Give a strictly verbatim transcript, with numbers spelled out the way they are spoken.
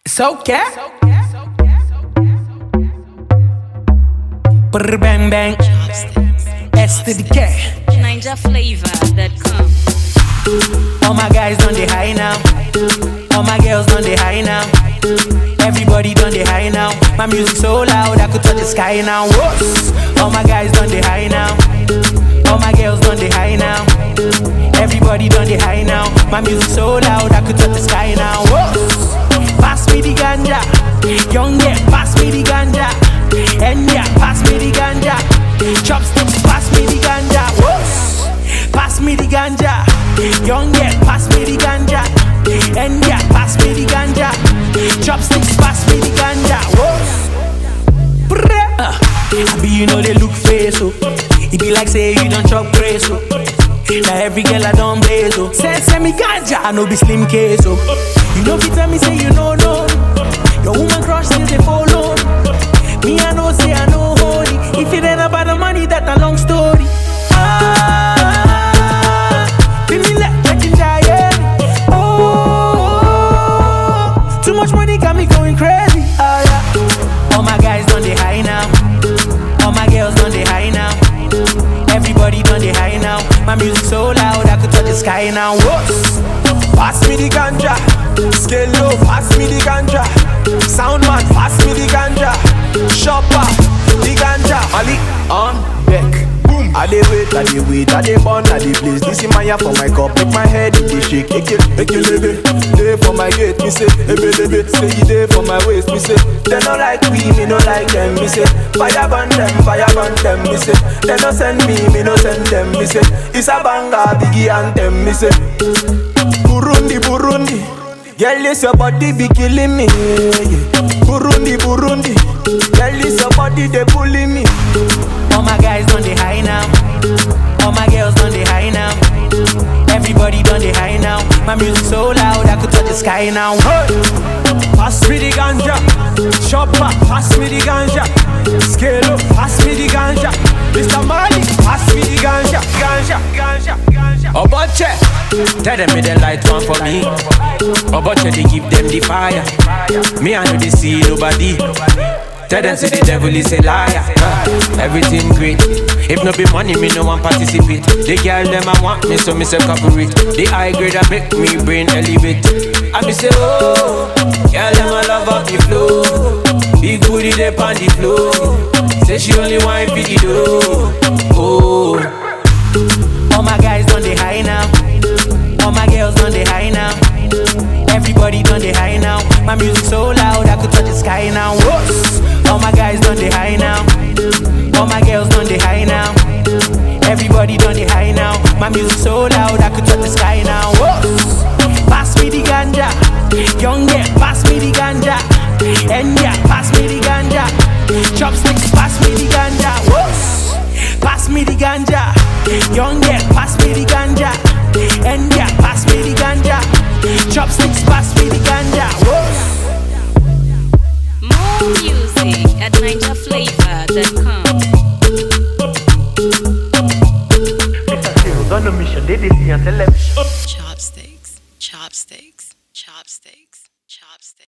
It's okay. Brr bang bang. S to the K. Ninja flavor that come. All my guys done the high now. All my girls done the high now. Everybody done the high now. My music so loud I could touch the sky now. Whoa. All my guys done the high now. All my girls done the high now. Everybody done the high now. My music so loud I could touch the sky now. Whoa. Pass me the ganja. Young yeah, pass me the ganja. And yeah, pass me the ganja. Chopsticks, pass me the ganja. Whoa. Pass me the ganja. Young yeah, pass me the ganja. And yeah, pass me the ganja. Chopsticks, pass me the ganja. Whoa. Uh, I be you know they look face oh. It be like say you don't chop grace oh. Now every girl I don't blaze oh. Say send me ganja, I know be slim case oh. You know if you tell me say you know no. Your woman crush still they follow. Me I know say I know holy. If it ain't about the money, that a long story. Ah, feel me like catching giant. Oh, too much money got me going crazy. Ah yeah. All my guys done the high now. All my girls done the high now. Everybody done the high now. My music so loud I could touch the sky now. Whoops. Pass me the ganja. Scale low, pass me the ganja. Sound man, pass me the ganja. Shopper, the ganja. Ali on deck. Boom. I dey wait, I dey wait, I dey burn, I dey blaze. This is Maya for my cup, make my head it dey shake. Eke, eke lebe, dey for my gate, me say. Ebe lebe, say you dey for my waist, me say. They no like we, me no like them, me say. Fire burn them, fire burn them, me say. They no send me, me no send them, me say. It's a banger, biggie anthem, me say. Burundi, Burundi. Girl, this your body be killing me. Burundi, Burundi. Girl, this your body they pulling me. All my guys done the high now. All my girls done the high now. Everybody done the high now. My music so loud I could touch the sky now. Hey. Pass me the ganja. Chopper, pass me the ganja. Scale up, pass me the ganja. Mister Mali, pass me the ganja. Ganja, ganja, ganja. Oboche, tell them me the light one for me. Oboche, they give them the fire. Me I know they see nobody. Tell them say the devil is a liar. uh, Everything great. If no be money, me no one participate. The girl them I want me, so me say cooperate. The high grade I make me brain elevate. I be say oh, girl them I love up the flow. Big booty they on the floor. Say she only want for the dough. Oh. All my guys done the high now. All my girls done the high now. Everybody done the high now. My music so loud I could touch the sky now. Whoops. All my guys done the high now. All my girls done the high now. Everybody done the high now. My music so loud I could touch the sky now. Whoops. Pass me the ganja. Young yeah, pass me the ganja. And yeah, pass me the ganja. Chopsticks, pass me the ganja. Whoops. Pass me the ganja. Young yeah, pass me the ganja. And yeah, pass me the ganja. Chopsticks, pass me the ganja. Whoops. More music at ninja flavor that come. On a mission, they did see and tell them. Chopsticks, chopsticks, chopsticks, chopsticks.